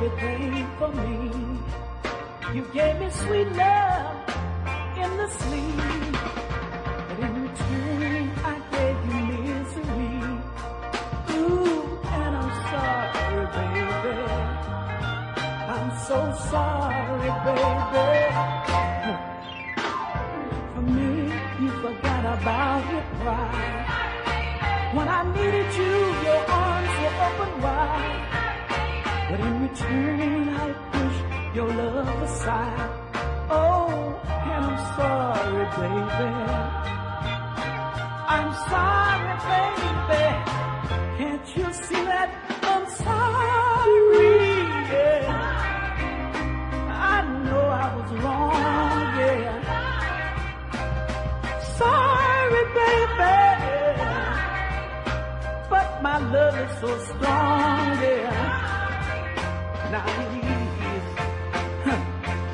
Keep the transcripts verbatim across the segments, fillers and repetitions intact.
everything for me. You gave me sweet love in the sleep, but in return I gave you misery. Ooh, and I'm sorry, baby. I'm so sorry, baby. For me, you forgot about your pride. When I needed you, your arms were open wide. But in return, I pushed your love aside. Oh, and I'm sorry, baby. I'm sorry, baby. Can't you see that I'm sorry? Yeah. I know I was wrong, yeah. Sorry, baby. But my love is so strong, yeah. Now please, huh.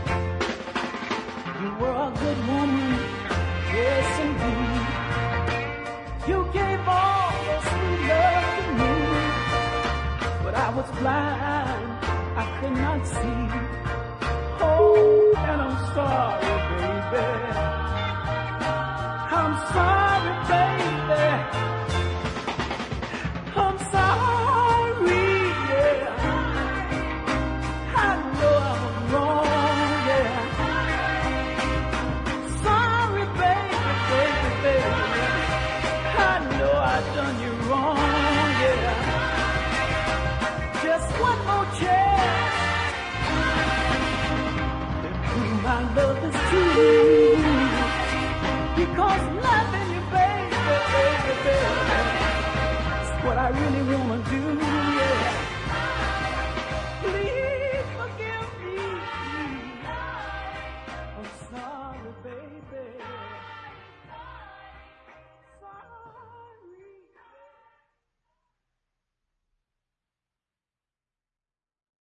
You were a good woman, yes indeed. You gave all your sweet love to me, but I was blind, I could not see. Oh, and I'm sorry, baby. I'm sorry, baby. I'm sorry, yeah. I know I was wrong, yeah. Sorry, baby, baby, baby. I know I done you wrong, yeah. Just one more chance to prove my love is true. Because loving you, baby, baby, baby, what I really want